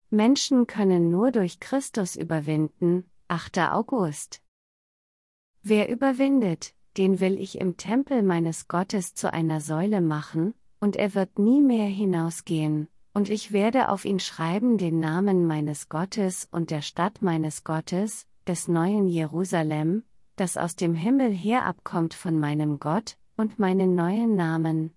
Menschen können nur durch Christus überwinden. 8. August. Wer überwindet, den will ich im Tempel meines Gottes zu einer Säule machen, und er wird nie mehr hinausgehen, und ich werde auf ihn schreiben den Namen meines Gottes und der Stadt meines Gottes, des neuen Jerusalem, das aus dem Himmel herabkommt von meinem Gott, und meinen neuen Namen.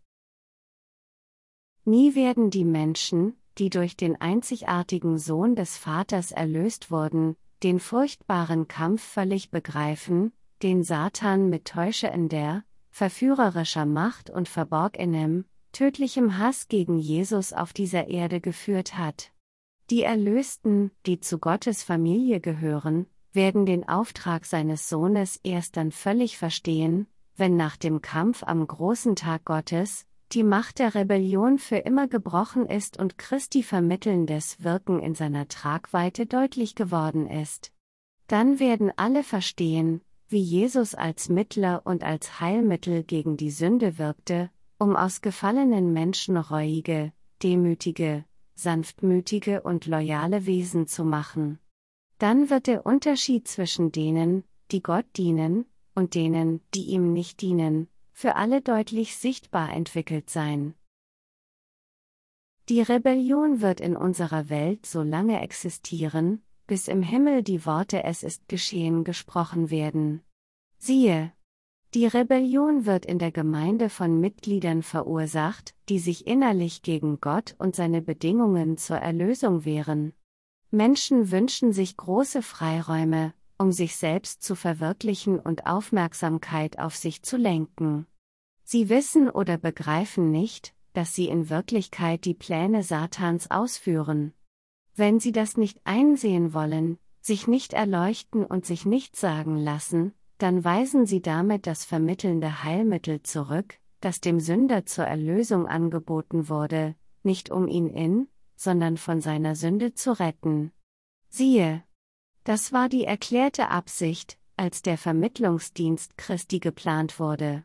Nie werden die Menschen, die durch den einzigartigen Sohn des Vaters erlöst wurden, den furchtbaren Kampf völlig begreifen, den Satan mit täuschender, verführerischer Macht und verborgenem, tödlichem Hass gegen Jesus auf dieser Erde geführt hat. Die Erlösten, die zu Gottes Familie gehören, werden den Auftrag seines Sohnes erst dann völlig verstehen, wenn nach dem Kampf am großen Tag Gottes die Macht der Rebellion für immer gebrochen ist und Christi vermittelndes Wirken in seiner Tragweite deutlich geworden ist. Dann werden alle verstehen, wie Jesus als Mittler und als Heilmittel gegen die Sünde wirkte, um aus gefallenen Menschen reuige, demütige, sanftmütige und loyale Wesen zu machen. Dann wird der Unterschied zwischen denen, die Gott dienen, und denen, die ihm nicht dienen, für alle deutlich sichtbar entwickelt sein. Die Rebellion wird in unserer Welt so lange existieren, bis im Himmel die Worte „Es ist geschehen" gesprochen werden. Siehe! Die Rebellion wird in der Gemeinde von Mitgliedern verursacht, die sich innerlich gegen Gott und seine Bedingungen zur Erlösung wehren. Menschen wünschen sich große Freiräume, um sich selbst zu verwirklichen und Aufmerksamkeit auf sich zu lenken. Sie wissen oder begreifen nicht, dass sie in Wirklichkeit die Pläne Satans ausführen. Wenn sie das nicht einsehen wollen, sich nicht erleuchten und sich nichts sagen lassen, dann weisen sie damit das vermittelnde Heilmittel zurück, das dem Sünder zur Erlösung angeboten wurde, nicht um ihn sondern von seiner Sünde zu retten. Siehe! Das war die erklärte Absicht, als der Vermittlungsdienst Christi geplant wurde.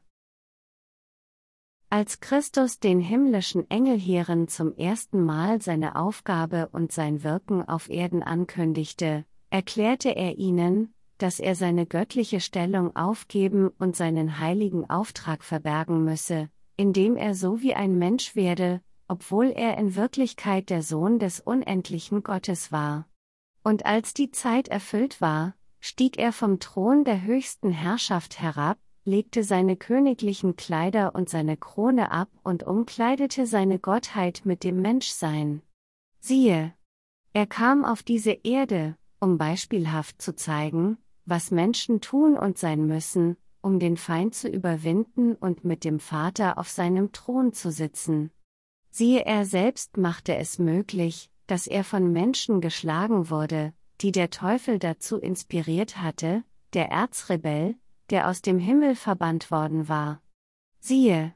Als Christus den himmlischen Engelheeren zum ersten Mal seine Aufgabe und sein Wirken auf Erden ankündigte, erklärte er ihnen, dass er seine göttliche Stellung aufgeben und seinen heiligen Auftrag verbergen müsse, indem er so wie ein Mensch werde, obwohl er in Wirklichkeit der Sohn des unendlichen Gottes war. Und als die Zeit erfüllt war, stieg er vom Thron der höchsten Herrschaft herab, legte seine königlichen Kleider und seine Krone ab und umkleidete seine Gottheit mit dem Menschsein. Siehe! Er kam auf diese Erde, um beispielhaft zu zeigen, was Menschen tun und sein müssen, um den Feind zu überwinden und mit dem Vater auf seinem Thron zu sitzen. Siehe, er selbst machte es möglich, dass er von Menschen geschlagen wurde, die der Teufel dazu inspiriert hatte, der Erzrebell, der aus dem Himmel verbannt worden war. Siehe!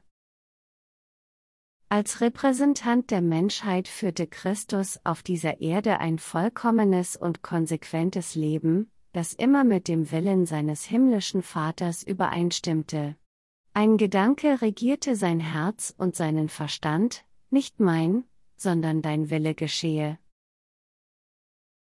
Als Repräsentant der Menschheit führte Christus auf dieser Erde ein vollkommenes und konsequentes Leben, das immer mit dem Willen seines himmlischen Vaters übereinstimmte. Ein Gedanke regierte sein Herz und seinen Verstand: Nicht mein, sondern dein Wille geschehe.